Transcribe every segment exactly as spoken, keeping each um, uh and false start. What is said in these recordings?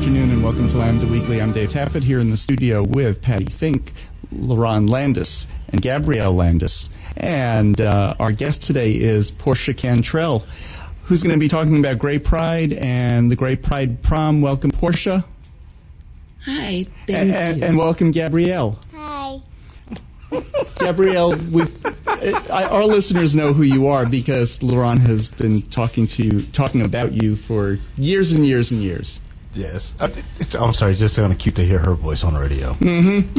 afternoon and welcome to Lambda Weekly. I'm Dave Taffet here in the studio with Patty Fink, LaRon Landis, and Gabrielle Landis. And uh, our guest today is Portia Cantrell, who's going to be talking about Gray Pride and the Gray Pride Prom. Welcome, Portia. Hi. Thank and, you. And welcome, Gabrielle. Hi. Gabrielle, we've, I, our listeners know who you are because LaRon has been talking to you, talking about you for years and years and years. Yes. Uh, it's, I'm sorry, it's just kind of cute to hear her voice on the radio. Mm-hmm.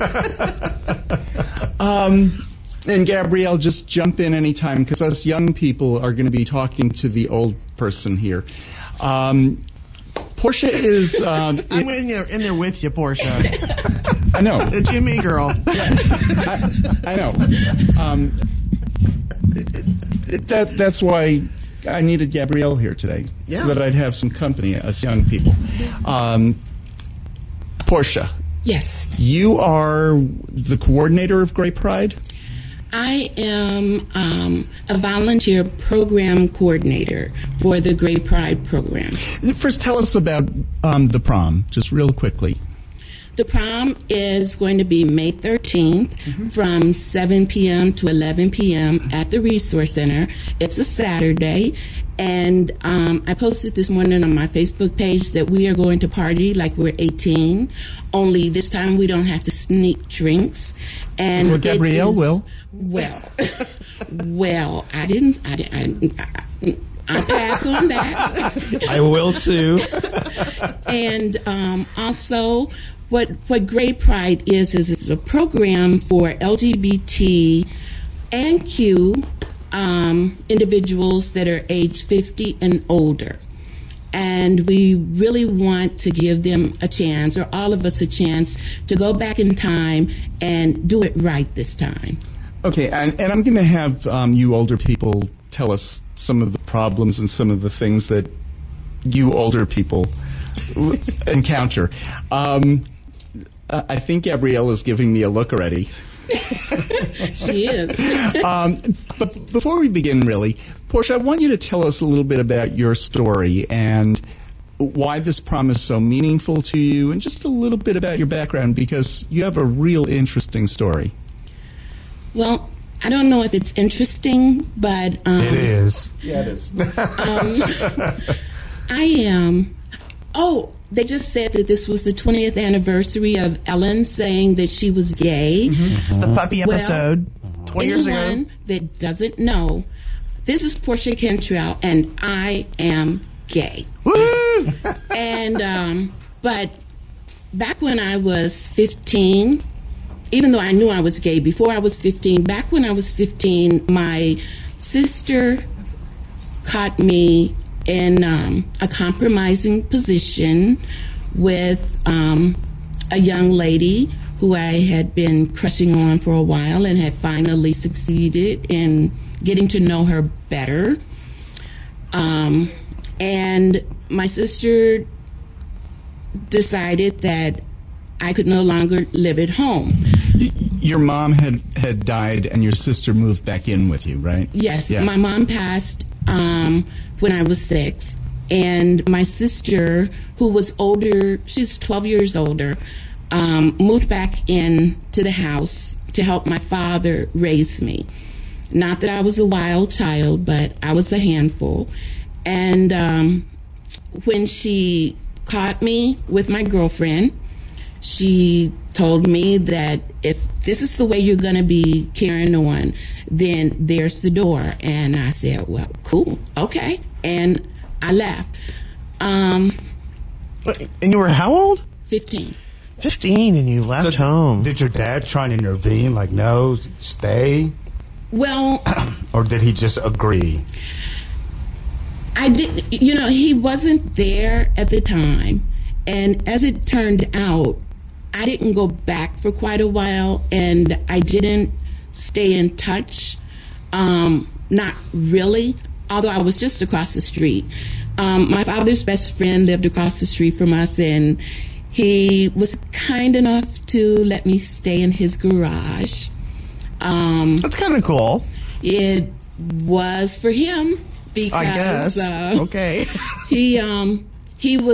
um, and Gabrielle, just jump in anytime because us young people are going to be talking to the old person here. Um, Portia is... Um, I'm in there, in there with you, Portia. I know. It's you and me, girl. I, I know. Um, it, it, that, that's why I needed Gabrielle here today, yeah. so that I'd have some company, us young people. Um, Portia. Yes. You are the coordinator of Gray Pride? I am um, a volunteer program coordinator for the Gray Pride program. First, tell us about um, the prom, just real quickly. The prom is going to be May thirteenth mm-hmm. from seven p.m. to eleven p.m. at the Resource Center. It's a Saturday, and um, I posted this morning on my Facebook page that we are going to party like we're eighteen, only this time we don't have to sneak drinks. And well, Gabrielle is, will. Well, well, I didn't, I didn't, I, I, I'll pass on that. I will too. And um, also, what what Gray Pride is is it's a program for L G B T and Q um, individuals that are age fifty and older. And we really want to give them a chance, or all of us a chance, to go back in time and do it right this time. Okay, and, and I'm going to have um, you older people tell us some of the problems and some of the things that you older people encounter. Um, I think Gabrielle is giving me a look already. She is. um, but before we begin, really, Portia, I want you to tell us a little bit about your story and why this prom is so meaningful to you, and just a little bit about your background, because you have a real interesting story. Well, I don't know if it's interesting, but... Um, it is. Yeah, it is. um, I am... Oh, they just said that this was the twentieth anniversary of Ellen saying that she was gay. Mm-hmm. It's the puppy episode well, twenty years ago. Anyone that doesn't know, this is Portia Cantrell, and I am gay. Woo! And, um, but back when I was fifteen, even though I knew I was gay before I was fifteen, back when I was fifteen, my sister caught me in um, a compromising position with um, a young lady who I had been crushing on for a while and had finally succeeded in getting to know her better. Um, and my sister decided that I could no longer live at home. Your mom had, had died and your sister moved back in with you, right? Yes, yeah. My mom passed um, when I was six, and my sister, who was older, she's twelve years older, um, moved back in to the house to help my father raise me. Not that I was a wild child, but I was a handful. And um, when she caught me with my girlfriend, she told me that if this is the way you're going to be carrying on, then there's the door. And I said, well, cool, okay. And I left. Um, and you were how old? fifteen. fifteen, and you left So home. Did your dad try and intervene, like, no, stay? Well, or did he just agree? I did, you know, he wasn't there at the time. And as it turned out, I didn't go back for quite a while, and I didn't stay in touch. Um, not really, although I was just across the street. Um, my father's best friend lived across the street from us, and he was kind enough to let me stay in his garage. Um, That's kind of cool. It was for him because I guess. Uh, okay. he um, he was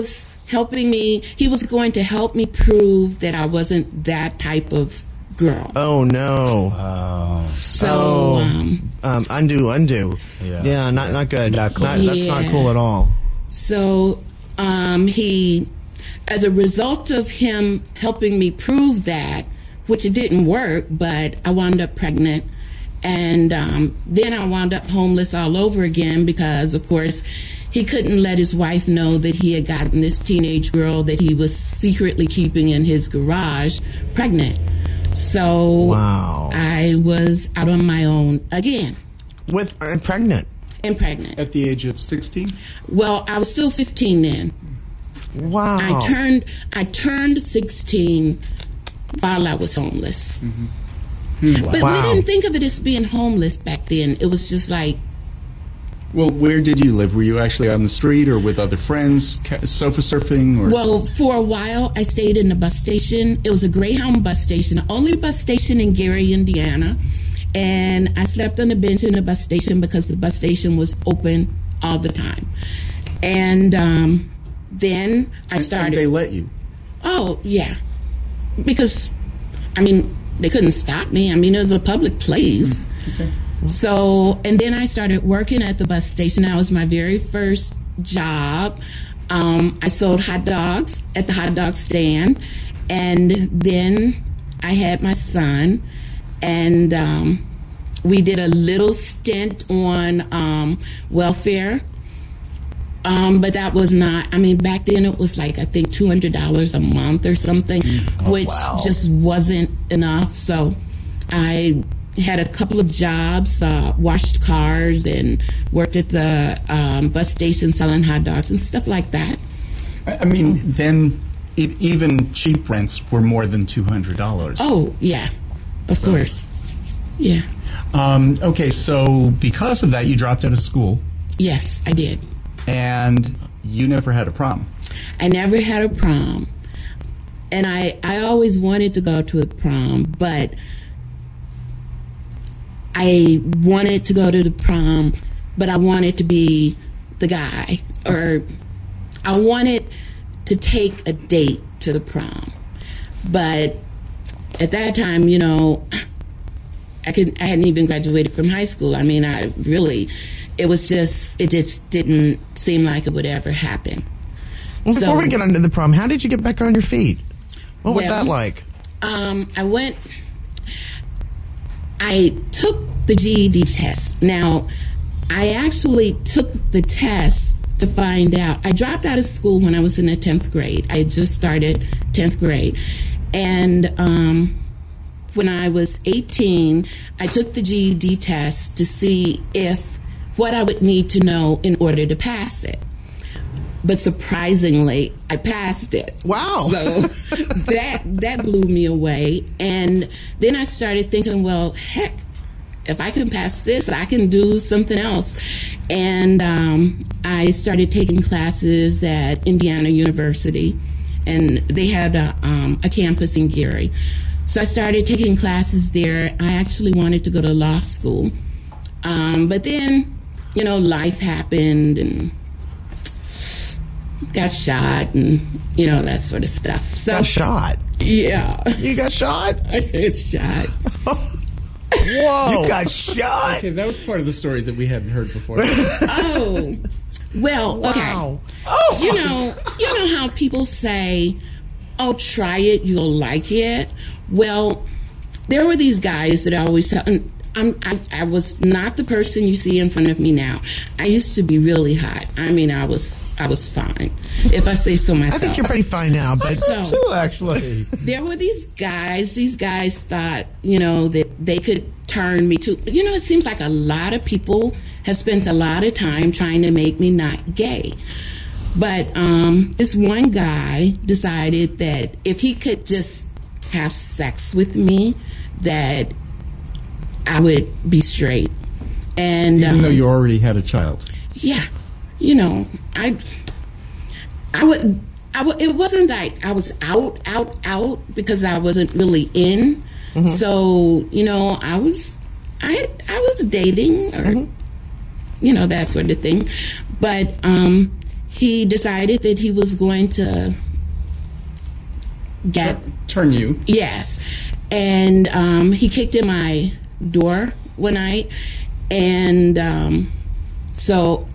helping me. He was going to help me prove that I wasn't that type of girl. Oh no. Oh. So, Oh. um, Um, undo, undo. Yeah. Yeah, not not good. Not cool. Not- that's not Yeah. cool at all. so um, he, as a result of him helping me prove that, which it didn't work, but I wound up pregnant. And um, then I wound up homeless all over again because, of course, he couldn't let his wife know that he had gotten this teenage girl that he was secretly keeping in his garage pregnant. So Wow. I was out on my own again With uh, pregnant. and pregnant. At the age of sixteen? Well, I was still fifteen then. Wow. I turned I turned sixteen while I was homeless. But Wow. we didn't think of it as being homeless back then. It was just like, Well, where did you live? Were you actually on the street or with other friends, ca- sofa surfing? Or? well, for a while I stayed in the bus station. It was a Greyhound bus station, the only bus station in Gary, Indiana. And I slept on the bench in the bus station because the bus station was open all the time. And um, then I And- started. And they let you. Oh, yeah. Because, I mean, they couldn't stop me. I mean, it was a public place. Okay. So, and then I started working at the bus station. That was my very first job. Um, I sold hot dogs at the hot dog stand. And then I had my son. And um, we did a little stint on um, welfare. Um, but that was not, I mean, back then it was like, I think two hundred dollars a month or something, which wow. just wasn't enough. So I had a couple of jobs, uh, washed cars and worked at the um, bus station selling hot dogs and stuff like that. I I mean, then e- even cheap rents were more than two hundred dollars. Oh, yeah, of course. Yeah. Um, okay, so because of that, you dropped out of school, Yes, I did. and you never had a prom. I never had a prom. And I, I always wanted to go to a prom, but I wanted to go to the prom, but I wanted to be the guy. Or I wanted to take a date to the prom. But at that time, you know, I could I hadn't even graduated from high school. I mean, I really, it was just, it just didn't seem like it would ever happen. Well, before So- we get onto the prom, how did you get back on your feet? What was Well, that like? Um, I went, I took the G E D test. Now, I actually took the test to find out. I dropped out of school when I was in the tenth grade. I had just started tenth grade. And um, when I was eighteen, I took the G E D test to see if what I would need to know in order to pass it. But surprisingly, I passed it. Wow. So that that blew me away. And then I started thinking, well, heck, if I can pass this, I can do something else. And um, I started taking classes at Indiana University, and they had a, um, a campus in Gary. So I started taking classes there. I actually wanted to go to law school. Um, but then, you know, life happened and got shot and, you know, that sort of stuff. So, Got shot. yeah, You got shot? I got shot. Whoa. You got shot. Okay, that was part of the story that we hadn't heard before. Oh, well, Wow. okay. You know, you know how people say, "Oh, try it, you'll like it." Well, there were these guys that I always tell. And I'm, I, I was not the person you see in front of me now. I used to be really hot. I mean, I was, I was fine, if I say so I myself. think you're pretty fine now, but So- Too, actually. there were these guys, these guys thought, you know, that they could turn me to, you know, it seems like a lot of people have spent a lot of time trying to make me not gay. But um, this one guy decided that if he could just have sex with me, that I would be straight. And Even um, though you already had a child. yeah, you know, I, I would, I would. It wasn't like I was out, out, out because I wasn't really in. So you know, I was, I, I was dating or, you know, that sort of thing. But um, he decided that he was going to get Turn you. yes, and um, he kicked in my door one night, and um, so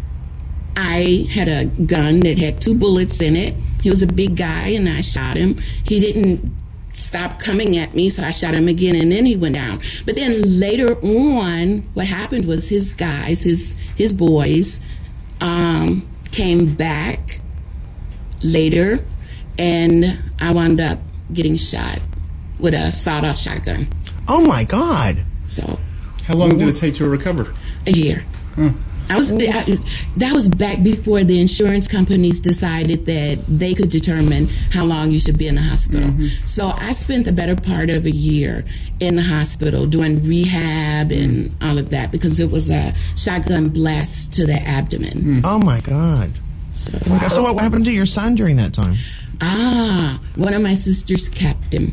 I had a gun that had two bullets in it. He was a big guy, and I shot him. He didn't stop coming at me, so I shot him again, and then he went down. But then later on, what happened was his guys, his his boys, um, came back later, and I wound up getting shot with a sawed-off shotgun. Oh my God! So How long did it take to recover? a year. I was I, that was back before the insurance companies decided that they could determine how long you should be in the hospital. Mm-hmm. So I spent the better part of a year in the hospital doing rehab and all of that because it was a shotgun blast to the abdomen. Oh my God! So, Okay, so what happened to your son during that time? ah, one of my sisters kept him.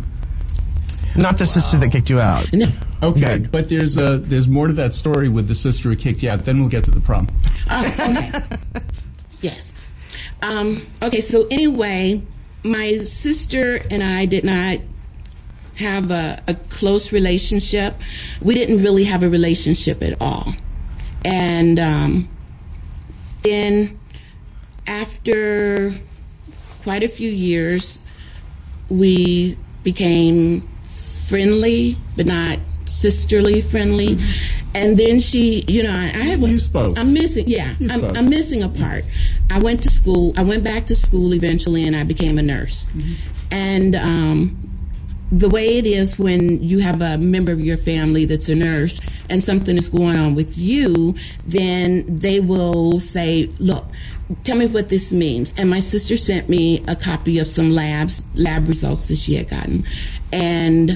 Not the sister that kicked you out. No. Okay, Good. but there's uh, there's more to that story with the sister who kicked you out. Then we'll get to the prom. Oh, okay. Yes. Um, okay, so anyway, my sister and I did not have a, a close relationship. We didn't really have a relationship at all. And um, then after quite a few years, we became friendly, but not sisterly friendly. And then she, you know, I, I have. You spoke. I'm missing. Yeah, You I'm, spoke. I'm missing a part. I went to school. I went back to school eventually, and I became a nurse. And um, the way it is when you have a member of your family that's a nurse, and something is going on with you, then they will say, "Look, tell me what this means." And my sister sent me a copy of some labs lab results that she had gotten, and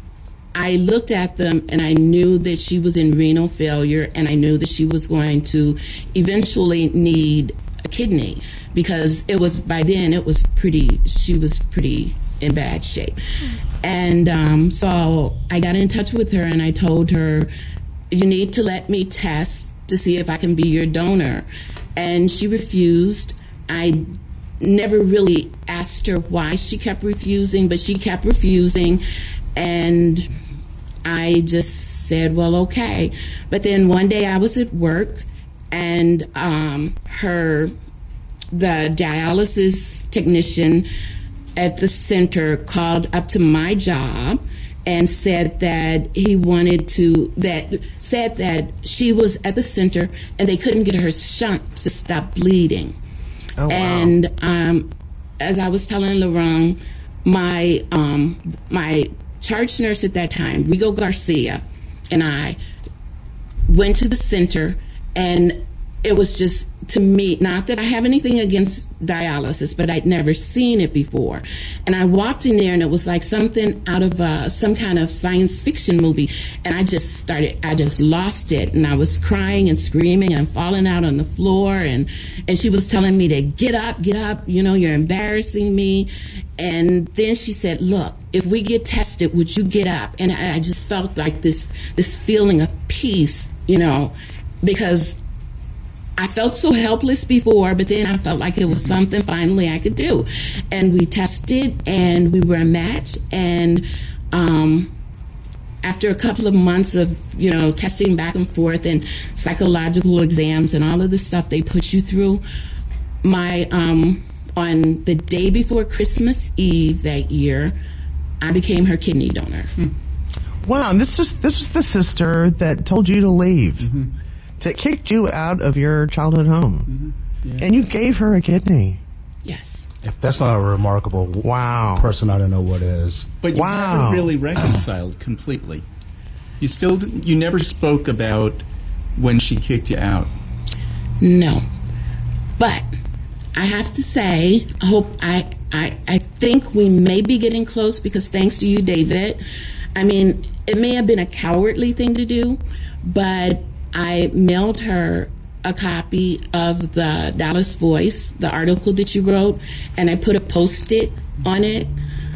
I looked at them and I knew that she was in renal failure, and I knew that she was going to eventually need a kidney because it was by then it was pretty she was pretty in bad shape. And um, so I got in touch with her and I told her, you need to let me test to see if I can be your donor. And she refused. I never really asked her why she kept refusing, but she kept refusing. And I just said, well, okay. But then one day I was at work, and um, her, the dialysis technician at the center called up to my job and said that he wanted to, that said that she was at the center and they couldn't get her shunt to stop bleeding. Oh, wow. And um, as I was telling Laurent, my um, my charge nurse at that time, Rigo Garcia, and I went to the center, and it was just, to me, not that I have anything against dialysis, but I'd never seen it before. And I walked in there, and it was like something out of uh, some kind of science fiction movie. And I just started, I just lost it. And I was crying and screaming and falling out on the floor. And, and she was telling me to get up, get up, you know, you're embarrassing me. And then she said, look, if we get tested, would you get up? And I, I just felt like this, this feeling of peace, you know, because I felt so helpless before, but then I felt like it was something finally I could do. And we tested, and we were a match. And um, after a couple of months of, you know, testing back and forth and psychological exams and all of the stuff they put you through, my um, on the day before Christmas Eve that year, I became her kidney donor. Wow, and this was this was the sister that told you to leave. Mm-hmm. That kicked you out of your childhood home. Mm-hmm. Yeah. And you gave her a kidney. Yes. If that's not a remarkable Wow. person, I don't know what is. But you Wow. never really reconciled completely. You still, didn't- you never spoke about when she kicked you out. No. But I have to say, I hope I, I I think we may be getting close because thanks to you, David. I mean, it may have been a cowardly thing to do, but I mailed her a copy of the Dallas Voice, the article that you wrote, and I put a post-it on it,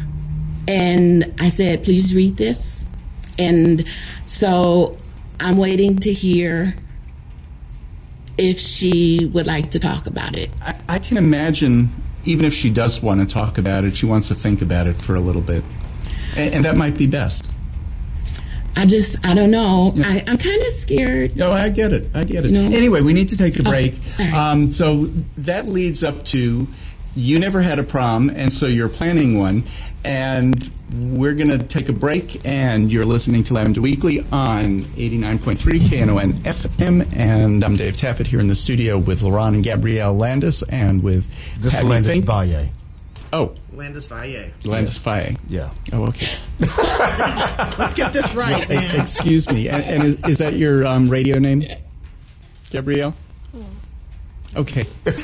and I said, please read this. And so I'm waiting to hear if she would like to talk about it. I, I can imagine, even if she does want to talk about it, she wants to think about it for a little bit. And, and that might be best. I just, I don't know. Yeah. I, I'm kind of scared. No, I get it. I get it. No. Anyway, we need to take a break. Oh, sorry. Um, so that leads up to you never had a prom, and so you're planning one. And we're going to take a break, and you're listening to Lambda Weekly on eighty-nine point three K N O N F M. And I'm Dave Taffet here in the studio with Laurent and Gabrielle Landis, and with This is Patty Landis Fink. Valle. Oh, Landis Valle. Landis Valle. Yeah. Oh, okay. Let's get this right, E- man. Excuse me. And, and is, is that your um, radio name, Gabrielle? Okay.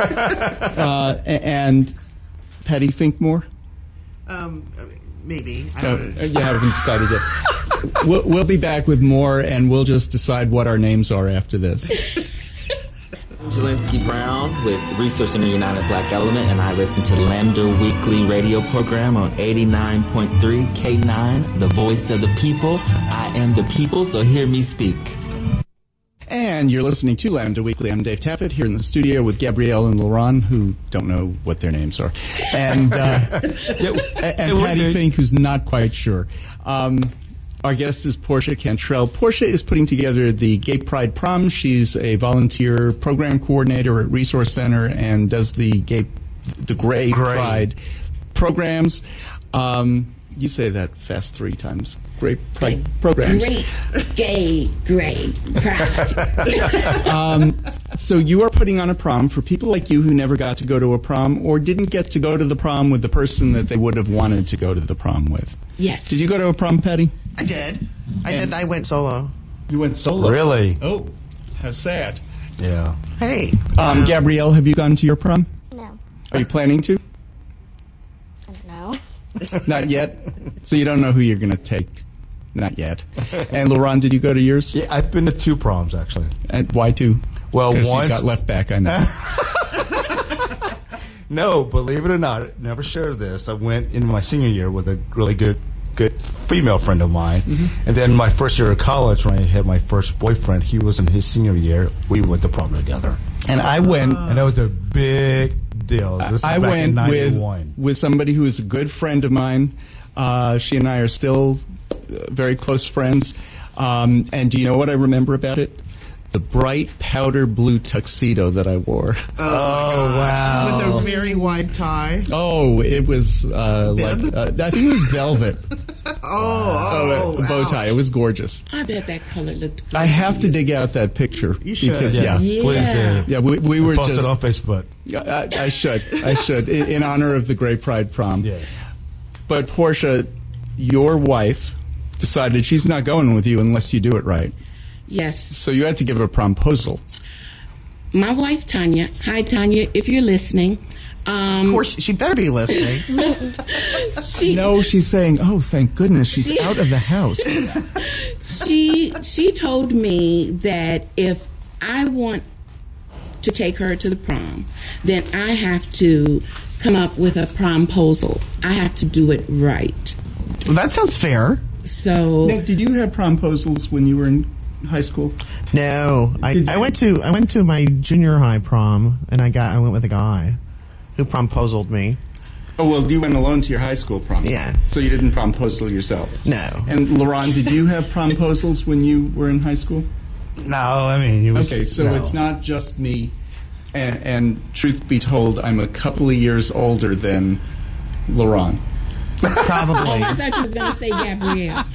uh, a- and Patty Finkmore? Um, maybe. I No, don't know. you haven't decided yet. We'll, we'll be back with more, and we'll just decide what our names are after this. Jelinski Brown with Research Center United Black Element, and I listen to the Lambda Weekly radio program on eighty-nine point three K nine, the voice of the people. I am the people, so hear me speak. And you're listening to Lambda Weekly. I'm Dave Taffet here in the studio with Gabrielle and Laurent, who don't know what their names are, and uh, and, and Patty Fink, who's not quite sure. Um, Our guest is Portia Cantrell. Portia is putting together the Gay Pride Prom. She's a volunteer program coordinator at Resource Center and does the gay, the Gray, Gray. Pride programs. Um, you say that fast three times. Gray Pride programs. Great, gay, gray, pride. So you are putting on a prom for people like you who never got to go to a prom or didn't get to go to the prom with the person that they would have wanted to go to the prom with. Yes. Did you go to a prom, Patty? I did. I And- did. I went solo. You went solo. Really? Oh, how sad. Yeah. Hey. Um, Gabrielle, have you gone to your prom? No. Are you planning to? No. Not yet. So you don't know who you're going to take. Not yet. And Laurent, did you go to yours? Yeah, I've been to two proms, actually. And why two? Well, Because you once- got left back, I know. No, believe it or not, never shared this. I went in my senior year with a really good good female friend of mine. Mm-hmm. And then my first year of college, when I had my first boyfriend, he was in his senior year. We went to prom together. And I went. And that was a big deal. This is I back in went with ninety-one. with somebody who is a good friend of mine. Uh, she and I are still uh, very close friends. Um, and do you know what I remember about it? The bright powder blue tuxedo that I wore. Oh, wow. With a very wide tie. Oh, it was uh, Bib? like uh, I think it was velvet. Oh, Oh, oh, a bow ouch. tie. It was gorgeous. I bet that color looked good. I have to dig out that picture. You should. Because, Yes, yeah. please Yeah. do. Yeah, we, we were Post just. it on Facebook. I, I should. I should. In, in honor of the Gray Pride Prom. Yes. But Portia, your wife decided she's not going with you unless you do it right. Yes. So you had to give a promposal. My wife, Tanya. Hi, Tanya, if you're listening. Um, Of course, she better be listening. she, No, she's saying, "Oh, thank goodness she's She- out of the house." she she told me that if I want to take her to the prom, then I have to come up with a promposal. I have to do it right. Well, that sounds fair. So Now, did you have promposals when you were in high school? No, I, Did I you- went to I went to my junior high prom, and I got I went with a guy who promposaled me. Oh, well, you went alone to your high school prom. Yeah. So you didn't promposal yourself. No. And Laurent, did you have promposals when you were in high school? No, I mean, it was. Okay, so no. it's not just me. And, and truth be told, I'm a couple of years older than Laurent. Probably. I thought you were going to say Gabrielle.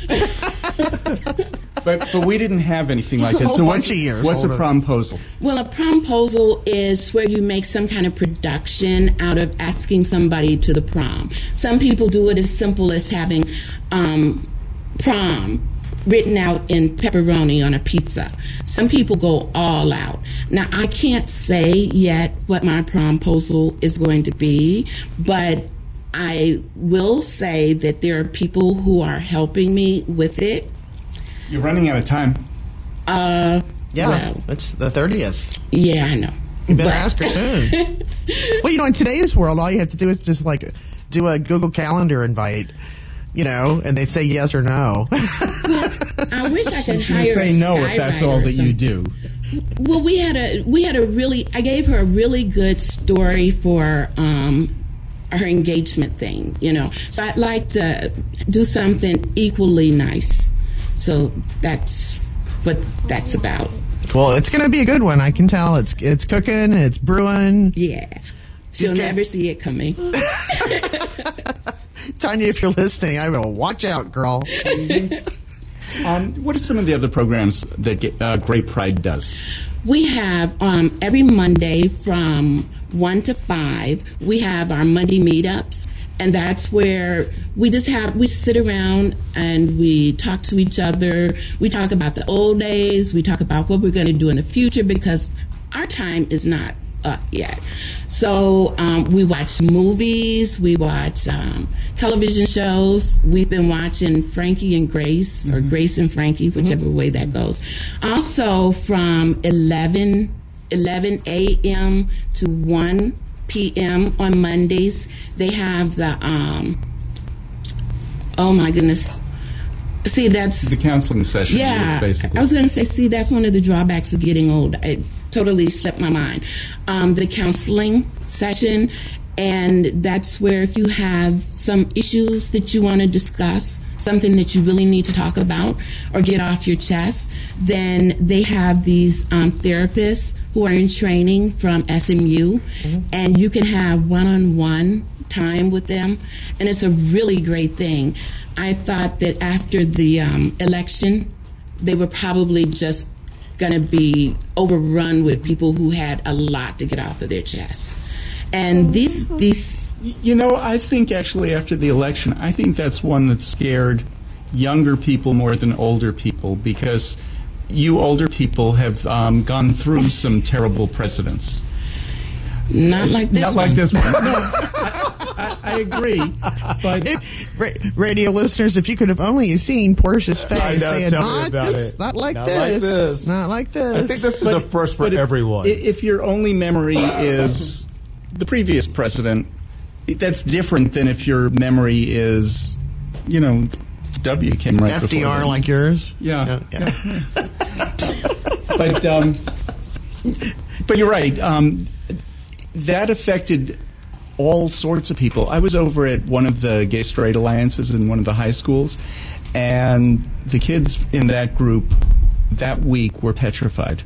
But but we didn't have anything like that. A whole So bunch what's, of years what's a older. promposal? Well, a promposal is where you make some kind of production out of asking somebody to the prom. Some people do it as simple as having um, prom written out in pepperoni on a pizza. Some people go all out. Now, I can't say yet what my promposal is going to be, but I will say that there are people who are helping me with it. You're running out of time. Uh, Yeah, well, it's the thirtieth. yeah, I know. You better But- ask her soon. Well, you know, in today's world, all you have to do is just like do a Google Calendar invite, you know, and they say yes or no. I wish I could You hire say a no if that's skywriter all or that you something. do. Well, we had a we had a really. I gave her a really good story for um, her engagement thing. You know, so I'd like to do something equally nice. So that's what that's about. Well, it's going to be a good one. I can tell. It's it's cooking. It's brewing. Yeah, she'll gonna- never see it coming. Tanya, if you're listening, I will watch out, girl. Um, what are some of the other programs that get, uh, Great Pride does? We have um, every Monday from one to five, we have our Monday meetups. And that's where we just have, we sit around and we talk to each other. We talk about the old days. We talk about what we're going to do in the future because our time is not up yet. So um, we watch movies. We watch um, television shows. We've been watching Frankie and Grace, or mm-hmm. Grace and Frankie, whichever mm-hmm. way that goes. Also from eleven a.m. to one p.m. on Mondays, they have the, um, oh my goodness. See, that's... The counseling session. Yeah, basically. I was going to say, see, that's one of the drawbacks of getting old. It totally slipped my mind. Um, the counseling session, and that's where if you have some issues that you want to discuss, something that you really need to talk about or get off your chest, then they have these um, therapists who are in training from S M U, mm-hmm. and you can have one-on-one time with them, and it's a really great thing. I thought that after the um, election, they were probably just going to be overrun with people who had a lot to get off of their chest. And these these You know, I think actually after the election, I think that's one that scared younger people more than older people, because you older people have um, gone through some terrible presidents. Not like this Not one. like this one. No, I, I, I agree. But Ra- radio listeners, if you could have only seen Portia's face I know, saying, tell me not about this, it. not like Not this, like this. not like this. I think this is But- a first for but if- everyone. i- If your only memory is the previous president, that's different than if your memory is, you know, W came right F D before R them. like yours. Yeah. yeah. yeah. But um, but you're right. Um, that affected all sorts of people. I was over at one of the Gay Straight Alliances in one of the high schools, and the kids in that group that week were petrified.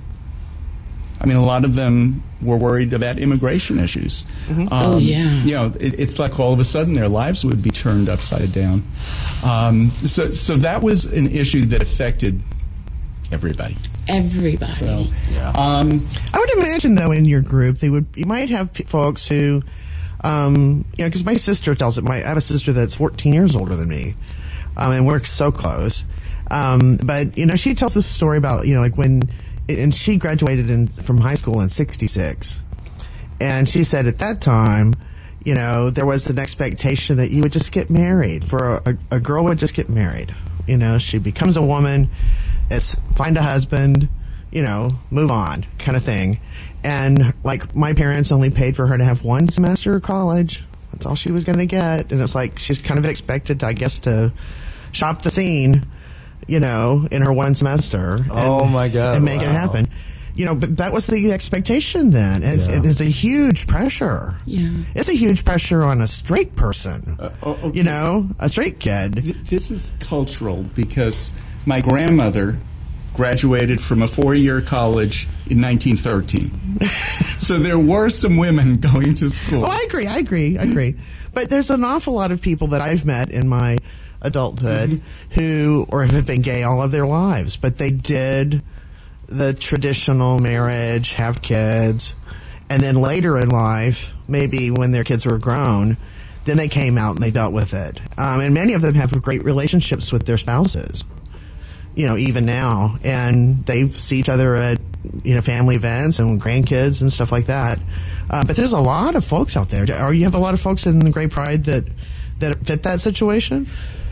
I mean, a lot of them were worried about immigration issues. Mm-hmm. Um, Oh, yeah. You know, it, it's like all of a sudden their lives would be turned upside down. Um, so, so that was an issue that affected everybody. Everybody. So, um, I would imagine, though, in your group, they would you might have p- folks who, um, you know, because my sister tells it. My I have a sister that's fourteen years older than me, um, and we're so close. Um, but you know, she tells this story about you know, like when, and she graduated in, from high school in sixty-six, and she said at that time, you know, there was an expectation that you would just get married. For a, a, a girl would just get married. You know, she becomes a woman. It's find a husband, you know, move on kind of thing. And like my parents only paid for her to have one semester of college. That's all she was going to get. And it's like she's kind of expected, I guess, to shop the scene, you know, in her one semester. And, Oh, my God, And make wow. it happen. You know, but that was the expectation then. It's, Yeah. it's a huge pressure. Yeah. It's a huge pressure on a straight person. Uh, oh, okay. You know, a straight kid. th- this is cultural because my grandmother graduated from a four-year college in nineteen thirteen. So there were some women going to school. Oh, I agree. I agree. I agree. But there's an awful lot of people that I've met in my adulthood Mm-hmm. who, or have been gay all of their lives, but they did the traditional marriage, have kids, and then later in life, maybe when their kids were grown, then they came out and they dealt with it. Um, and many of them have great relationships with their spouses, you know, even now. And they see each other at, you know, family events and grandkids and stuff like that. Uh, but there's a lot of folks out there. Are you have a lot of folks in the Great Pride that, that fit that situation?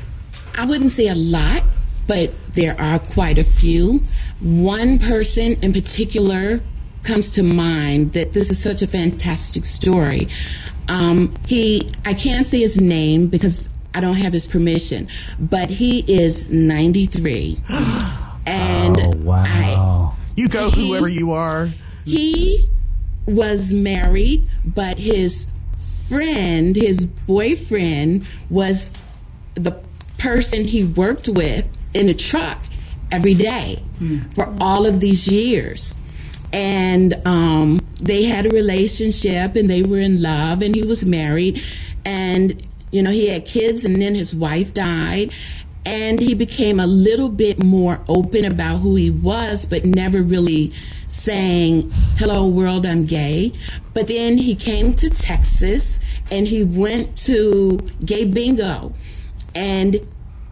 I wouldn't say a lot, but there are quite a few. One person in particular comes to mind that this is such a fantastic story. Um, he, I can't say his name because I don't have his permission, but he is ninety-three. And Oh, wow. You go He- whoever you are. He was married, but his friend, his boyfriend, was the person he worked with in the truck every day for all of these years. And um, they had a relationship, and they were in love, and he was married, and you know he had kids, and then his wife died, and he became a little bit more open about who he was, but never really saying, "Hello world, I'm gay." But then he came to Texas, and he went to gay bingo, and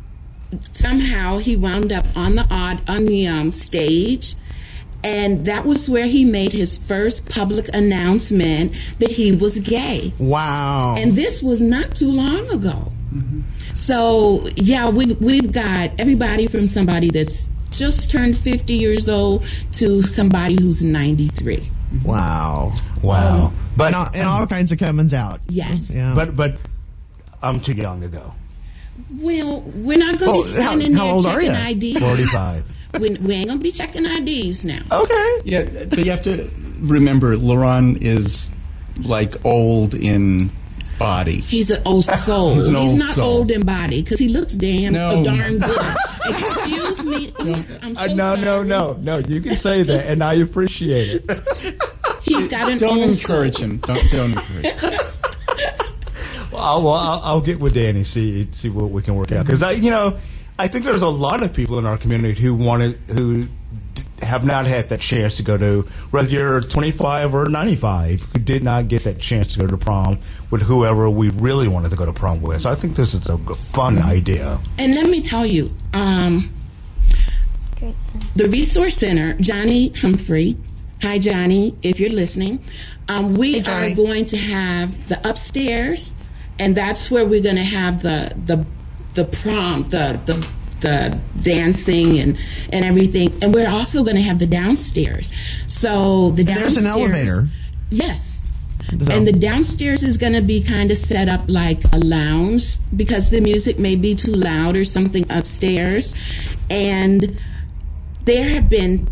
somehow he wound up on the odd on the um, stage. And that was where he made his first public announcement that he was gay. Wow. And this was not too long ago. Mm-hmm. So, yeah, we've, we've got everybody from somebody that's just turned fifty years old to somebody who's ninety-three. Wow. Wow. Um, but and all, and all kinds of comings out. Yes. Yeah. but but I'm too young to go. Well, we're not going to Well, be how- standing how there old are checking you? I Ds. forty-five. we, we ain't going to be checking I Ds now. Okay. Yeah, but you have to remember, Laron is like old in body. He's an old soul. He's an old not soul. old in body because he looks damn No. uh, darn good. Excuse me. I'm so Uh, no, no, sorry. no, no. You can say that, and I appreciate it. He's got an Don't old encourage soul. him. Don't don't encourage him. Well, I'll, well, I'll, I'll get with Danny see see what we can work out because I, you know, I think there's a lot of people in our community who wanted who d- have not had that chance to go to whether you're twenty-five or ninety-five who did not get that chance to go to prom with whoever we really wanted to go to prom with. So I think this is a g- fun idea. And let me tell you, um, Great. the Resource Center, Johnny Humphrey. Hi, Johnny, if you're listening. Um, we Hey, are Johnny. going to have the upstairs, and that's where we're going to have the the the prom, the the the dancing and and everything. And we're also going to have the downstairs. So the There's downstairs. an elevator. Yes. So- And the downstairs is going to be kind of set up like a lounge because the music may be too loud or something upstairs. And there have been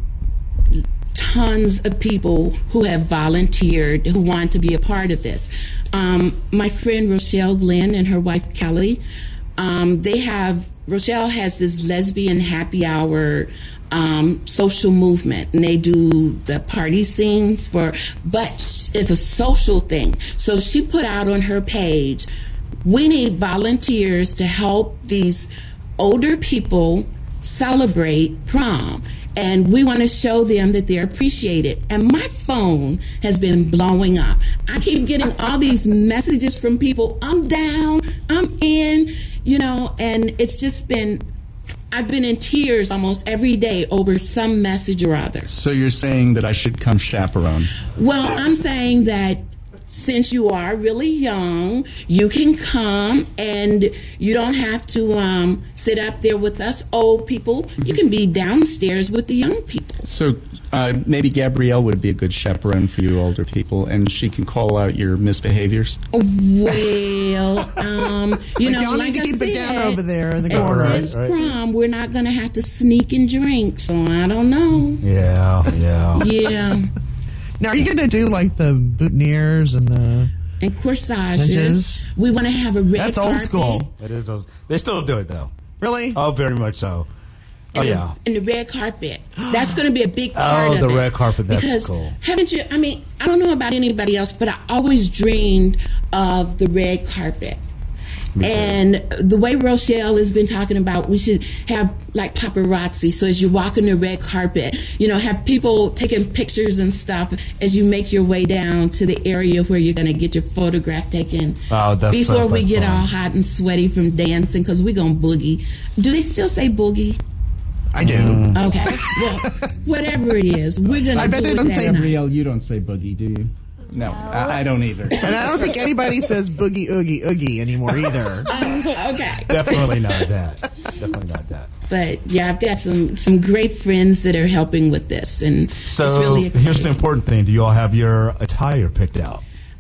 tons of people who have volunteered who want to be a part of this. Um, my friend Rochelle Glenn and her wife Kelly, um, they have, Rochelle has this lesbian happy hour um, social movement, and they do the party scenes for, but it's a social thing. So she put out on her page, we need volunteers to help these older people celebrate prom, and we want to show them that they're appreciated. And my phone has been blowing up. I keep getting all these messages from people, I'm down, I'm in, you know, and it's just been, I've been in tears almost every day over some message or other. So you're saying that I should come chaperone? Well, I'm saying that since you are really young, you can come and you don't have to um, sit up there with us old people. You can be downstairs with the young people. So uh, maybe Gabrielle would be a good chaperone for you older people, and she can call out your misbehaviors. Well, um, you But know, y'all like need to I keep said, it down over there in the at corner. this Right, right. prom, we're not going to have to sneak and drink, so I don't know. Yeah, yeah. Yeah, Now, are you going to do like the boutonnieres and the? and corsages. Edges. We want to have a red That's old carpet. school. It is those. They still do it though. Really? Oh, very much so. Oh and, yeah. and the red carpet. That's going to be a big part Oh, of the it. red carpet, that's because cool. Haven't you? I mean, I don't know about anybody else, but I always dreamed of the red carpet. And the way Rochelle has been talking about, we should have like paparazzi. So as you walk on the red carpet, you know, have people taking pictures and stuff as you make your way down to the area where you're going to get your photograph taken. Oh, that before sounds we like get fun. all hot and sweaty from dancing, because we're going to boogie. Do they still say boogie? I do. Okay. Well, whatever it is, we're going to I bet do they it don't that say night. Gabrielle, you don't say boogie, do you? No, I, I don't either. And I don't think anybody says boogie oogie oogie anymore either. Okay. Definitely not that. Definitely not that. But yeah, I've got some some great friends that are helping with this, and So it's really exciting. here's the important thing: do you all have your attire picked out?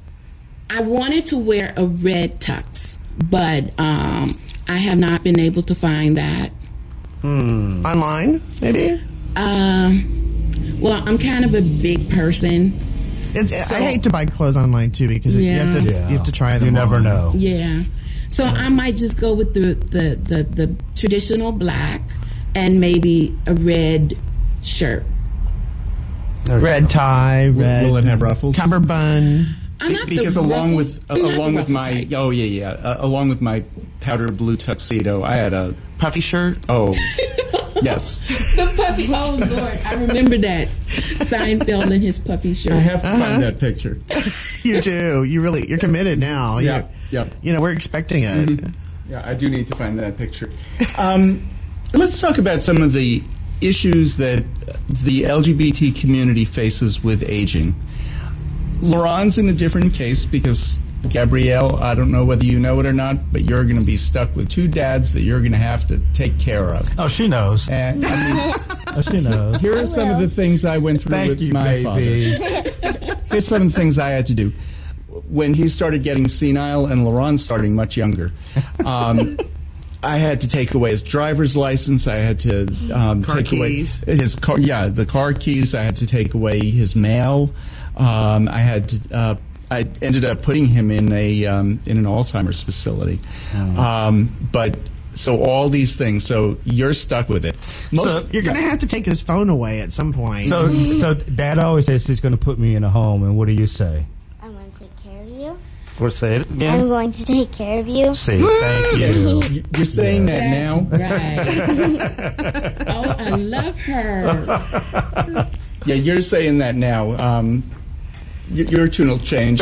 I wanted to wear a red tux, but um, I have not been able to find that. Online, maybe? Um, Well, I'm kind of a big person. It, So- I hate to buy clothes online too because it, you have to Yeah. you have to try them. You never on. know. Yeah. So I might just go with the, the, the, the traditional black and maybe a red shirt. There you Red go. tie, red. Will it have ruffles? Cummerbund. I'm not the Because along ruffle- with uh, I'm not the along with ruffle my type. oh yeah yeah uh, along with my powder blue tuxedo, I had a Puffy shirt. oh yes. The puffy. Oh Lord, I remember that Seinfeld in his puffy shirt. I have to find that picture. You do. You really. You're committed now. Yeah, You, yeah. You know, we're expecting it. Yeah, I do need to find that picture. Um, let's talk about some of the issues that the L G B T community faces with aging. Laron's in a different case because, Gabrielle, I don't know whether you know it or not, but you're going to be stuck with two dads that you're going to have to take care of. Oh, she knows. And I mean, Oh, she knows. here are some of the things I went through Thank with you, my baby. father. Here's some of the things I had to do. When he started getting senile and Laron starting much younger, um, I had to take away his driver's license. I had to um, Car take keys. away his car. Yeah, the car keys. I had to take away his mail. Um, I had to. Uh, I ended up putting him in a um, in an Alzheimer's facility. Um, but so all these things. So you're stuck with it. Most, So- You're going to have to take his phone away at some point. So, so Dad always says he's going to put me in a home, and what do you say? I'm going to take care of you. What say it I'm again? going to take care of you. See, thank you. y- you're saying that now. Right. Oh, I love her. Yeah, you're saying that now. Um, y- your tune will change.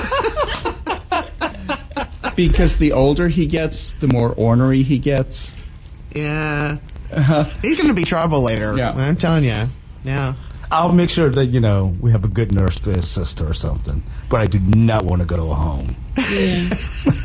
Because the older he gets, the more ornery he gets. yeah. He's going to be trouble later. Yeah. I'm telling you. Yeah. I'll make sure that, you know, we have a good nurse to assist her or something. But I do not want to go to a home. Yeah.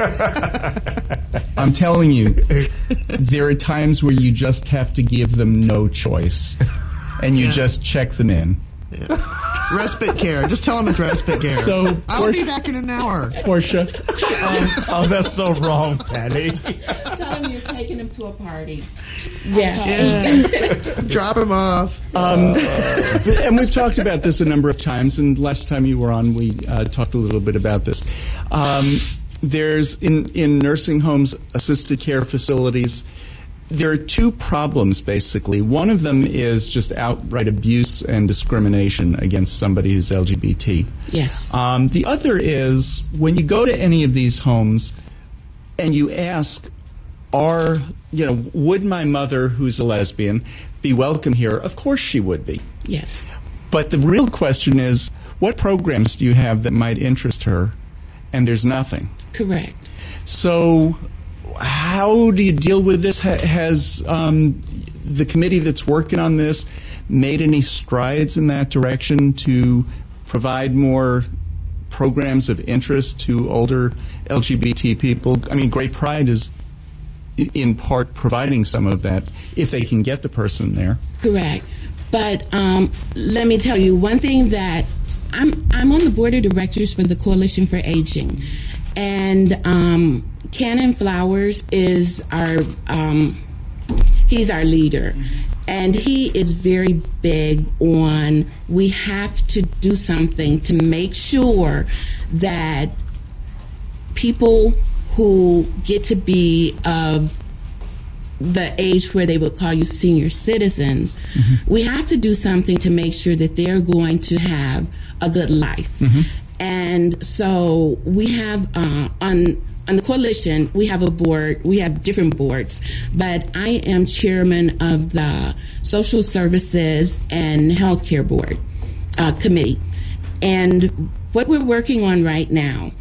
I'm telling you, there are times where you just have to give them no choice. And you just check them in. Respite care. Just tell him it's respite care. So, I'll Por- be back in an hour. Portia, Oh, that's so wrong, Patty. Tell him you're taking him to a party. Yeah. Drop him off. um, and we've talked about this a number of times, and last time you were on, we uh, talked a little bit about this. Um, there's, in, in nursing homes, assisted care facilities, there are two problems, basically. One of them is just outright abuse and discrimination against somebody who's L G B T. Yes. Um, the other is when you go to any of these homes and you ask, are, you know, would my mother, who's a lesbian, be welcome here? Of course she would be. Yes. But the real question is, what programs do you have that might interest her? And there's nothing. Correct. So how do you deal with this? Ha- has um, the committee that's working on this made any strides in that direction to provide more programs of interest to older L G B T people? I mean, Great Pride is i- in part providing some of that if they can get the person there. Correct. But um, let me tell you one thing that I'm I'm on the board of directors for the Coalition for Aging, and um, Cannon Flowers is our um, he's our leader, and he is very big on we have to do something to make sure that people who get to be of the age where they would call you senior citizens, mm-hmm. we have to do something to make sure that they're going to have a good life. Mm-hmm. And so we have uh, on on the coalition, we have a board, we have different boards, but I am chairman of the Social Services and Healthcare Board uh, Committee. And what we're working on right now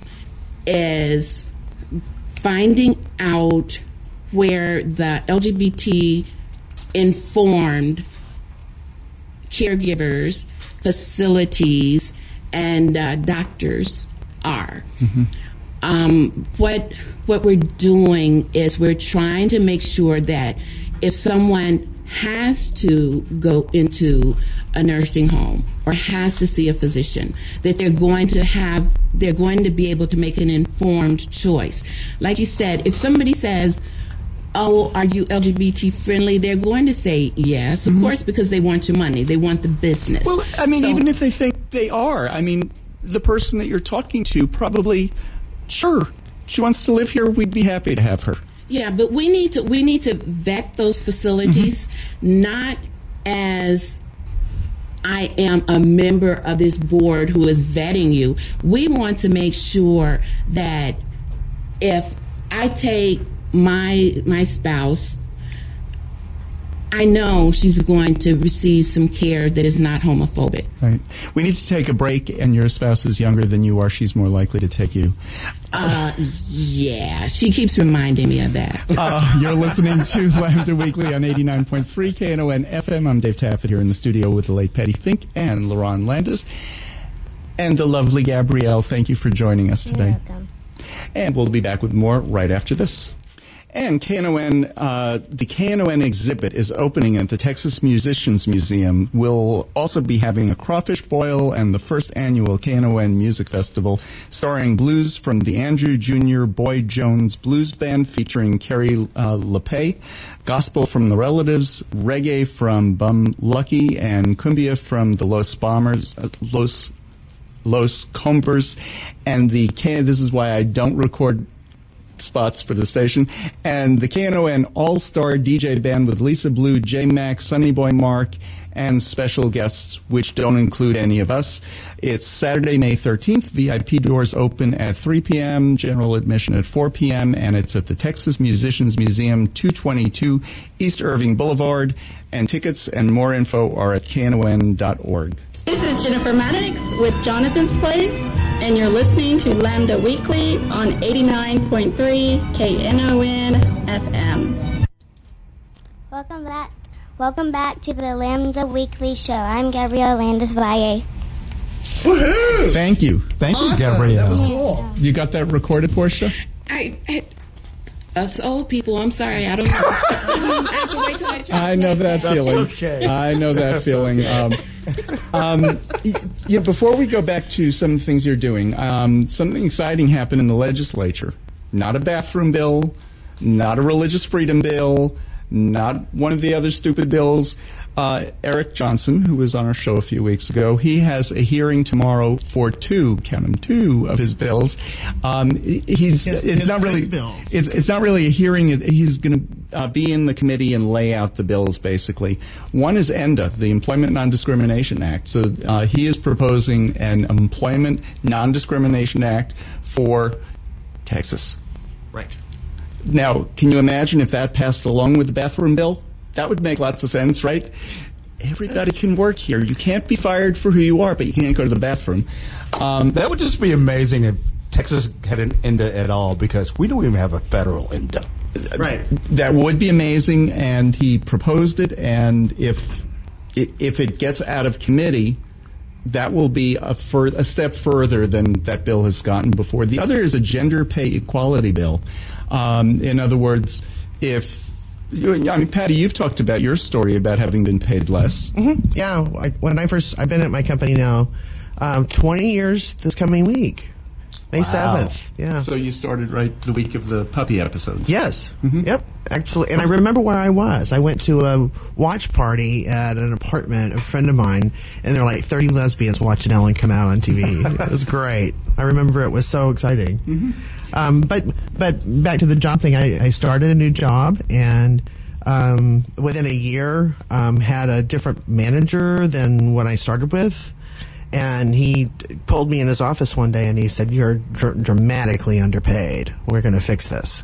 is finding out where the L G B T informed caregivers, facilities, and uh, doctors are. Mm-hmm. Um, what what we're doing is we're trying to make sure that if someone has to go into a nursing home or has to see a physician, that they're going to have they're going to be able to make an informed choice. Like you said, if somebody says, oh, are you L G B T friendly? They're going to say yes, of mm-hmm. course, because they want your money. They want the business. Well, I mean, so, even if they think they are, I mean, the person that you're talking to probably, sure, she wants to live here. We'd be happy to have her. Yeah, but we need to we need to vet those facilities, mm-hmm. not as I am a member of this board who is vetting you. We want to make sure that if I take my my spouse, I know she's going to receive some care that is not homophobic. Right. We need to take a break, and your spouse is younger than you are. She's more likely to take you. Uh, yeah, she keeps reminding me of that. Uh, you're listening to Lambda Weekly on eighty-nine point three K N O N F M. I'm Dave Taffet here in the studio with the late Patty Fink and LaRon Landis. And the lovely Gabrielle, thank you for joining us today. You're welcome. And we'll be back with more right after this. And K N O N, uh, the K N O N exhibit is opening at the Texas Musicians Museum. We'll also be having a crawfish boil and the first annual K N O N Music Festival, starring blues from the Andrew Junior Boyd Jones Blues Band featuring Kerry uh, LePay, gospel from the Relatives, reggae from Bum Lucky, and cumbia from the Los Bombers, uh, Los Los Combers, and the K. This is why I don't record spots for the station, and the K N O N All-Star D J Band with Lisa Blue, J Mac, Sunny Boy Mark, and special guests, which don't include any of us. It's Saturday, May thirteenth. V I P doors open at three p.m., general admission at four p.m., and it's at the Texas Musicians Museum, two twenty-two East Irving Boulevard, and tickets and more info are at K N O N dot org. This is Jennifer Maddox with Jonathan's Place, and you're listening to Lambda Weekly on eighty-nine point three K N O N F M. Welcome back. Welcome back to the Lambda Weekly Show. I'm Gabrielle Landis Valle. Woohoo! Thank you. Thank awesome. you, Gabrielle. That was cool. You got that recorded, Portia? I, I us old people, I'm sorry, I don't know. I have to wait till I try. I know that That's feeling. okay. I know that That's feeling. Um, um, y- you know, before we go back to some of the things you're doing, um, something exciting happened in the legislature. Not a bathroom bill, not a religious freedom bill, not one of the other stupid bills. Uh, Eric Johnson, who was on our show a few weeks ago, he has a hearing tomorrow for two, count them, two of his bills. Um, he's His- it's his not really big bills. it's it's not really a hearing. He's going to uh, be in the committee and lay out the bills. Basically, one is ENDA, the Employment Non-Discrimination Act. So uh, he is proposing an Employment Non-Discrimination Act for Texas. Right. Now, can you imagine if that passed along with the bathroom bill? That would make lots of sense, right? Everybody can work here. You can't be fired for who you are, but you can't go to the bathroom. Um, That would just be amazing if Texas had an ENDA at all, because we don't even have a federal ENDA. Right. That would be amazing, and he proposed it, and if if it gets out of committee, that will be a, fur, a step further than that bill has gotten before. The other is a gender pay equality bill. Um, in other words, if you, I mean, Patty, you've talked about your story about having been paid less. Mm-hmm. Yeah. I, when I first, I've been at my company now um, twenty years this coming week, May seventh. Yeah. So you started right the week of the puppy episode. Yes. Yep. Absolutely. And I remember where I was. I went to a watch party at an apartment of a friend of mine, and there were like thirty lesbians watching Ellen come out on T V. It was great. I remember it was so exciting. Mm-hmm. Um, but but back to the job thing. I, I started a new job, and um, within a year, um, had a different manager than what I started with. And he pulled me in his office one day and he said, "You're dr- dramatically underpaid. We're going to fix this."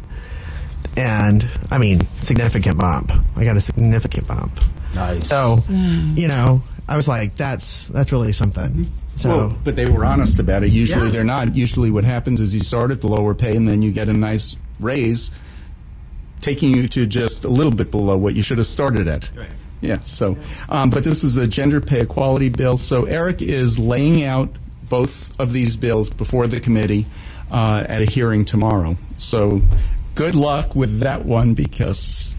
And, I mean, significant bump. I got a significant bump. Nice. So, you know, I was like, that's that's really something. So, Well, but they were honest about it. Usually Yeah. they're not. Usually what happens is you start at the lower pay and then you get a nice raise, taking you to just a little bit below what you should have started at. Right. Yeah, so, um, but this is a gender pay equality bill. So Eric is laying out both of these bills before the committee uh, at a hearing tomorrow. So good luck with that one, because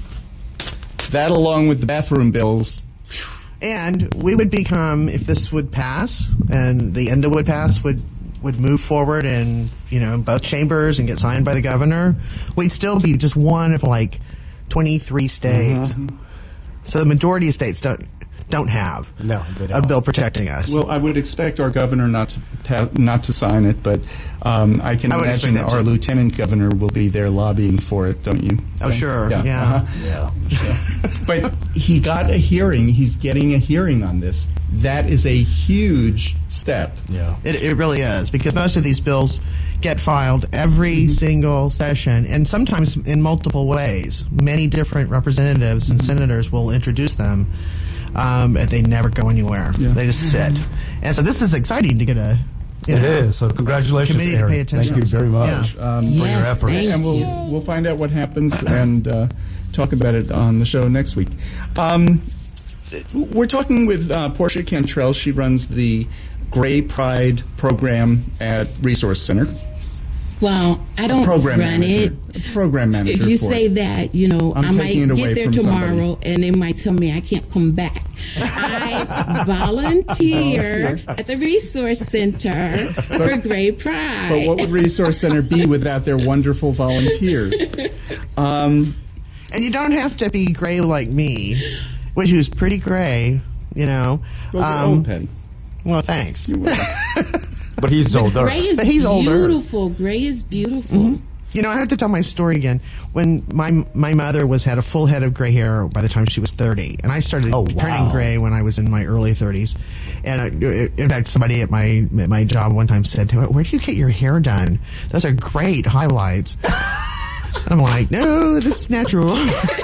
that, along with the bathroom bills, and we would become, if this would pass, and the ENDA would pass, would would move forward and, you know, in both chambers and get signed by the governor, we'd still be just one of like twenty-three states. Mm-hmm. So the majority of states don't don't have no, they don't. a bill protecting us. Well, I would expect our governor not to pa- not to sign it, but um, I can I would imagine expect that our too. lieutenant governor will be there lobbying for it, don't you? Oh, sure. Yeah. Yeah. Uh-huh. Yeah. So, but he got a hearing. He's getting a hearing on this. That is a huge step. Yeah. It, it really is, because most of these bills get filed every Mm-hmm. single session, and sometimes in multiple ways. Many different representatives and senators will introduce them, um, and they never go anywhere. Yeah. They just sit. And so this is exciting to get a you It know, is. So congratulations, committee to Aaron. pay attention. Thank you very much Yeah. Um, for your Yes, efforts. thank and we'll you. we'll find out what happens and uh, talk about it on the show next week. Um, we're talking with uh, Portia Cantrell. She runs the Gray Pride program at Resource Center. Well, I don't Program run manager. it. Program manager. If you for say it. that, you know, I'm I might taking it away get there from tomorrow somebody. and they might tell me I can't come back. I volunteer at the Resource Center for Gray Pride. But what would Resource Center be without their wonderful volunteers? Um, And you don't have to be gray like me, which was pretty gray, you know. well, you're Um, old, Patty. well, thanks. But he's older. Gray is But he's older. beautiful. Gray is beautiful. You know, I have to tell my story again. When my my mother was had a full head of gray hair by the time she was thirty, and I started Oh, wow. turning gray when I was in my early thirties. And I, in fact, somebody at my at my job one time said, "Where do you get your hair done? Those are great highlights." I'm like, "No, this is natural."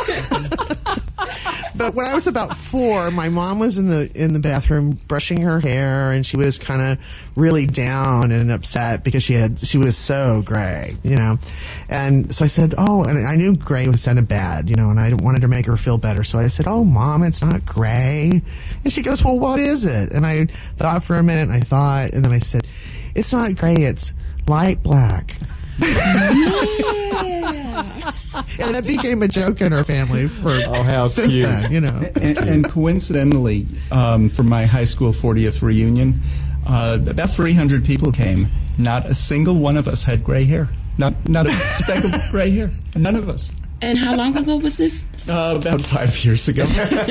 But when I was about four, my mom was in the in the bathroom brushing her hair, and she was kind of really down and upset because she had she was so gray, you know. And so I said, "Oh," and I knew gray was kind of bad, you know, and I wanted to make her feel better. So I said, "Oh, Mom, it's not gray." And she goes, "Well, what is it?" And I thought for a minute, and I thought, and then I said, "It's not gray, it's light black." And that became a joke in our family for Oh, how since cute. then, you know. And, and coincidentally, um, for my high school fortieth reunion, uh, about three hundred people came. Not a single one of us had gray hair. Not not a speck of gray hair. None of us. And how long ago was this? Uh, about five years ago.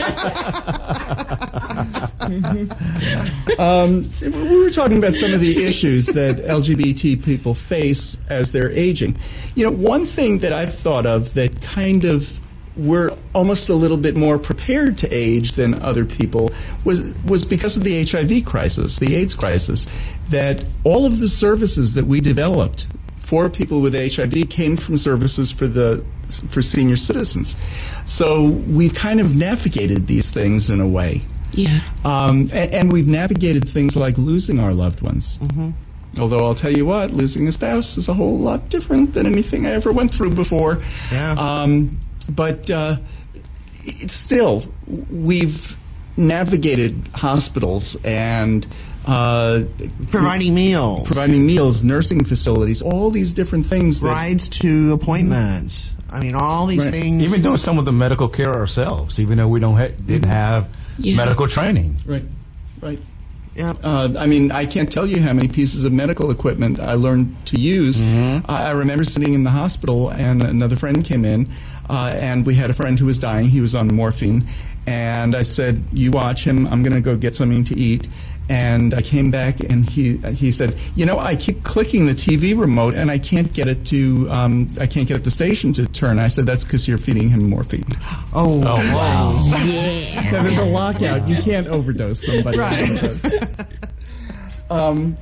um, we were talking about some of the issues that L G B T people face as they're aging. You know, one thing that I've thought of that kind of we're almost a little bit more prepared to age than other people was was because of the H I V crisis, the AIDS crisis, that all of the services that we developed for people with H I V came from services for the for senior citizens. So we've kind of navigated these things in a way. Yeah. Um, and, and we've navigated things like losing our loved ones. Mm-hmm. Although I'll tell you what, losing a spouse is a whole lot different than anything I ever went through before. Yeah. Um, but uh, it's still, we've navigated hospitals and uh, Providing meals, providing meals, nursing facilities, all these different things. That, rides to appointments. I mean, all these Right. things. Even doing some of the medical care ourselves, even though we don't ha- didn't have Yeah. medical training. Right, right. yeah. Uh, I mean, I can't tell you how many pieces of medical equipment I learned to use. Mm-hmm. I, I remember sitting in the hospital, and another friend came in, uh, and we had a friend who was dying. He was on morphine, and I said, "You watch him. I'm going to go get something to eat." And I came back, and he he said, "You know, I keep clicking the T V remote, and I can't get it to um, I can't get the station to turn." I said, "That's because you're feeding him morphine." Oh, wow. Yeah. Now, there's a lockout. You can't overdose somebody. Right. um,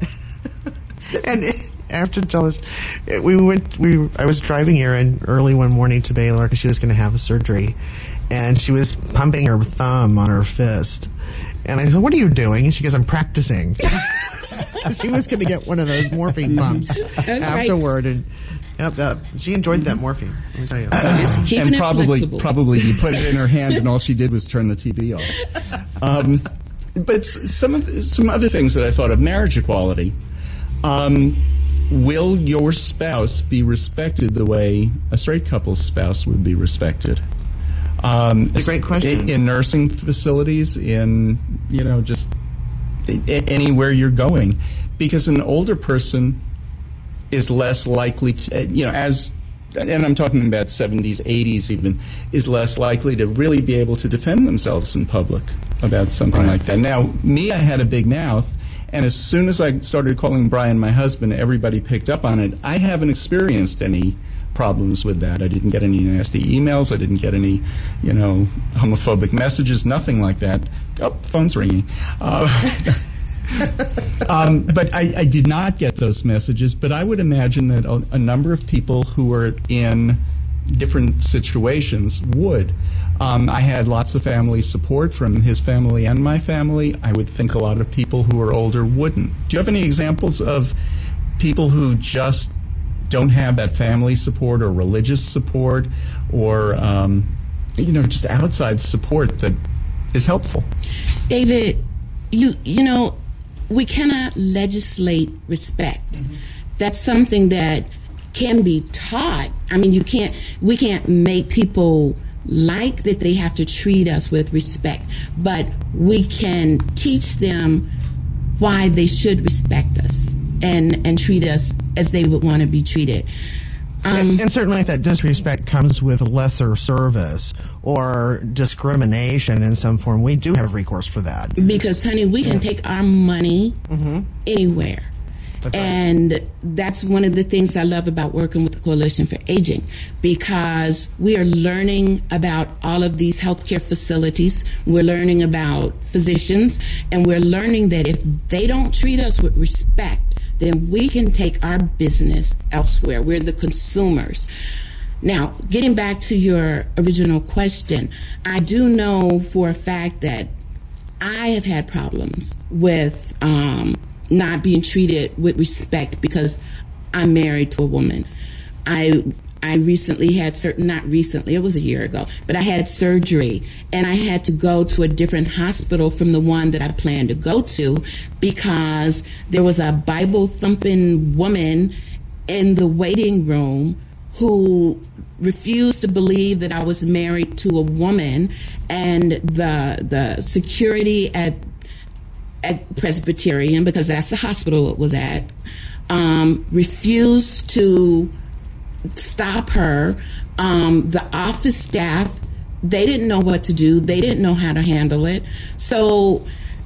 And I have to tell this, we went. We I was driving Erin early one morning to Baylor because she was going to have a surgery, and she was pumping her thumb on her fist. And I said, "What are you doing?" And she goes, "I'm practicing." She was going to get one of those morphine pumps afterward, and yep, that, she enjoyed that morphine. Let me tell you. Just keeping and it probably flexible. probably you put it in her hand, and all she did was turn the T V off. Um, but s- some of the- some other things that I thought of: marriage equality. Um, will your spouse be respected the way a straight couple's spouse would be respected? Um, It's a great question. In, in nursing facilities, in you know just i- i- anywhere you're going, because an older person is less likely to, you know, as, and I'm talking about seventies, eighties even, is less likely to really be able to defend themselves in public about something like that. Now, me, I had a big mouth, and as soon as I started calling Brian my husband, everybody picked up on it. I haven't experienced any problems with that. I didn't get any nasty emails. I didn't get any, you know, homophobic messages, nothing like that. Oh, phone's ringing. Uh, um, but I, I did not get those messages, but I would imagine that a, a number of people who are in different situations would. Um, I had lots of family support from his family and my family. I would think a lot of people who are older wouldn't. Do you have any examples of people who just don't have that family support or religious support or, um, you know, just outside support that is helpful? David, you you know, we cannot legislate respect. Mm-hmm. That's something that can be taught. I mean, you can't, we can't make people like that they have to treat us with respect, but we can teach them why they should respect us and, and treat us as they would want to be treated. Um, and, and certainly if that disrespect comes with lesser service or discrimination in some form, we do have recourse for that. Because, honey, we can yeah. take our money mm-hmm. anywhere. That's right. And that's one of the things I love about working with the Coalition for Aging, because we are learning about all of these healthcare facilities. We're learning about physicians, and we're learning that if they don't treat us with respect, then we can take our business elsewhere. We're the consumers. Now, getting back to your original question, I do know for a fact that I have had problems with um, not being treated with respect because I'm married to a woman. I I recently had certain, not recently, it was a year ago, but I had surgery and I had to go to a different hospital from the one that I planned to go to because there was a Bible thumping woman in the waiting room who refused to believe that I was married to a woman, and the the security at at Presbyterian, because that's the hospital it was at, um, refused to stop her. Um, the office staff, they didn't know what to do. They didn't know how to handle it. So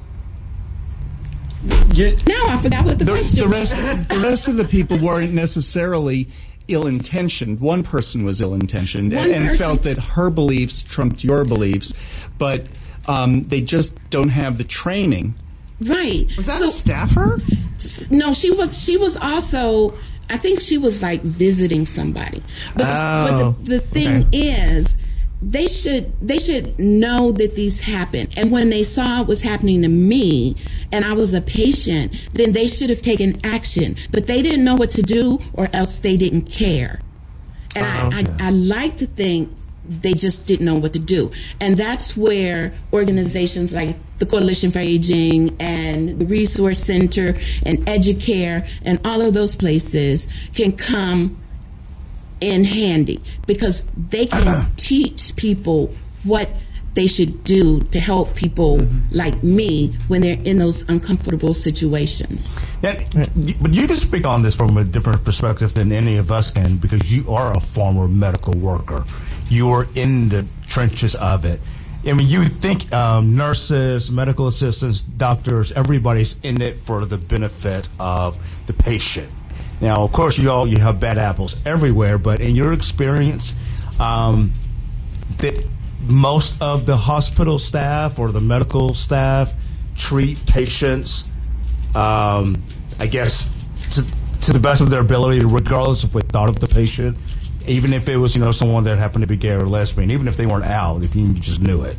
you, now I forgot what the, the question the was. rest, the rest of the people weren't necessarily ill-intentioned. One person was ill-intentioned One and, and person. felt that her beliefs trumped your beliefs, but um, they just don't have the training. Right. Was that So- a staffer? No, she was. She was also. I think she was like visiting somebody. But, Oh, the, but the, the thing okay. is, they should they should know that these happen. And when they saw it was happening to me, and I was a patient, then they should have taken action. But they didn't know what to do, or else they didn't care. And Oh, I, okay. I, I like to think they just didn't know what to do. And that's where organizations like the Coalition for Aging and the Resource Center and Educare and all of those places can come in handy, because they can teach people what they should do to help people Mm-hmm. like me when they're in those uncomfortable situations. Yeah, but you can speak on this from a different perspective than any of us can, because you are a former medical worker. You are in the trenches of it. I mean, you think um, nurses, medical assistants, doctors, everybody's in it for the benefit of the patient. Now, of course, you all you have bad apples everywhere, but in your experience, um, that most of the hospital staff or the medical staff treat patients, um, I guess, to, to the best of their ability, regardless of what thought of the patient, even if it was, you know, someone that happened to be gay or lesbian, even if they weren't out, if you just knew it.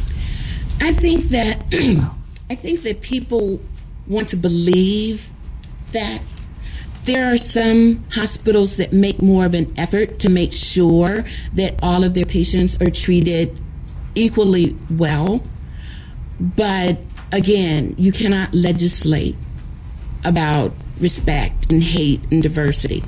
I think that I think that people want to believe that. There are some hospitals that make more of an effort to make sure that all of their patients are treated equally well. But again, you cannot legislate about respect and hate and diversity.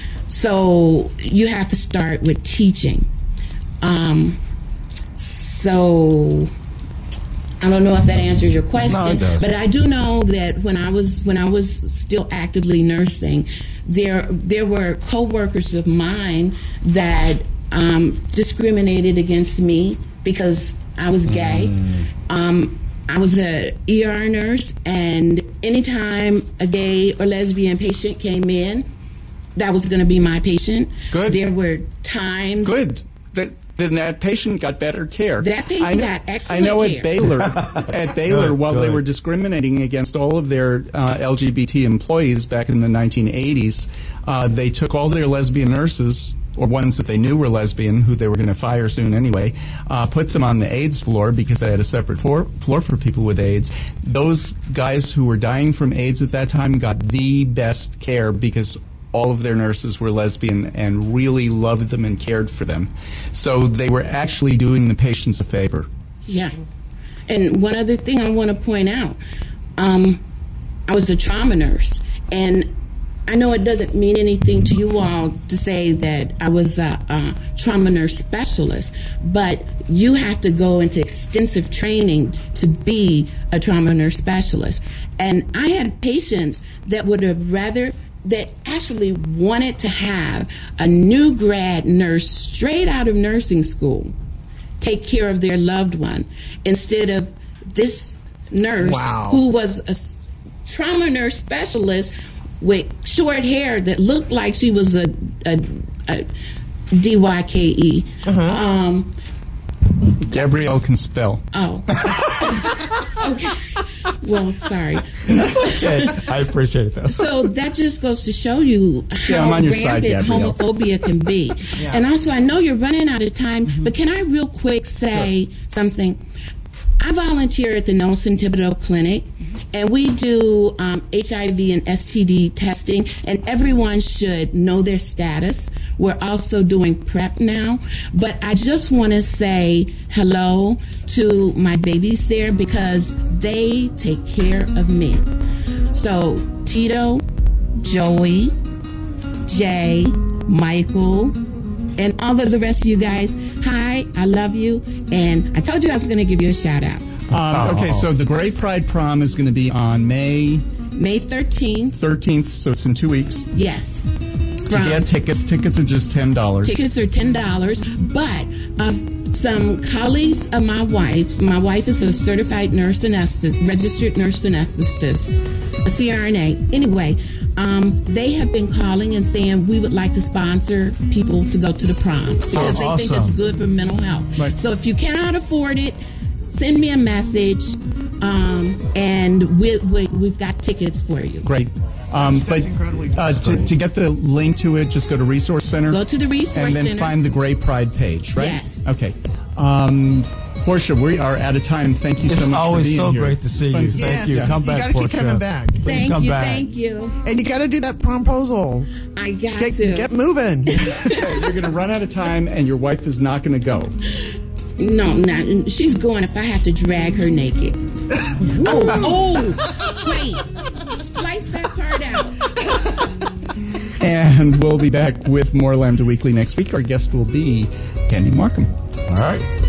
So you have to start with teaching. Um, so I don't know if that answers your question, No, it does. but I do know that when I was when I was still actively nursing, there there were coworkers of mine that um, discriminated against me because I was gay. Mm. Um, I was a E R nurse, and anytime a gay or lesbian patient came in, that was going to be my patient. Good. There were times. Good. That, then that patient got better care. That patient I know, got excellent I know care. at Baylor, at Baylor, Good, while they good. were discriminating against all of their uh, L G B T employees back in the nineteen eighties, uh, they took all their lesbian nurses, or ones that they knew were lesbian, who they were going to fire soon anyway, uh, put them on the AIDS floor because they had a separate floor, floor for people with AIDS. Those guys who were dying from AIDS at that time got the best care because all of their nurses were lesbian and really loved them and cared for them. So they were actually doing the patients a favor. Yeah. And one other thing I want to point out, um, I was a trauma nurse, and I know it doesn't mean anything to you all to say that I was a, a trauma nurse specialist, but you have to go into extensive training to be a trauma nurse specialist. And I had patients that would have rather, that actually wanted to have a new grad nurse straight out of nursing school take care of their loved one instead of this nurse Wow. who was a s- trauma nurse specialist with short hair that looked like she was a, a, a D Y K E. Uh-huh. Um, Gabrielle can spell. oh. Okay. Well, sorry. Okay, I appreciate it, though. So that just goes to show you Yeah, how I'm on your side, rampant Gabrielle. homophobia can be. And also, I know you're running out of time, but can I real quick say something? I volunteer at the Nelson Thibodeau Clinic, and we do um, H I V and S T D testing, and everyone should know their status. We're also doing PrEP now, but I just want to say hello to my babies there because they take care of me. So Tito, Joey, Jay, Michael, and all of the rest of you guys, hi, I love you, and I told you I was going to give you a shout out. Um, okay, so the Gray Pride Prom is going to be on May May thirteenth, thirteenth, so it's in two weeks. yes. To get tickets, tickets are just ten dollars. Tickets are ten dollars, but uh, some colleagues of my wife's, my wife is a certified nurse anesthetist, registered nurse anesthetist, a C R N A. Anyway, um, they have been calling and saying we would like to sponsor people to go to the prom because they think it's awesome. good for mental health. Right. So if you cannot afford it, send me a message, um, and we, we, we've got tickets for you. Great. Um, That's but incredibly uh, to, to get the link to it, just go to Resource Center. Go to the Resource And then Center. find the Gray Pride page, right? Yes. Okay. Um, Portia, we are out of time. Thank you It's so much for always being so here. great to see It's fun you. to Thank Yes, you. yeah. Come You back, gotta keep Portia. coming back. Please Thank come you, back. thank you. And you got to do that promposal. I got Get, to. get moving. Okay, you're going to run out of time, and your wife is not going to go. No, not, she's going if I have to drag her naked. oh, oh, wait. Splice that part out. And we'll be back with more Lambda Weekly next week. Our guest will be Candy Markham. All right.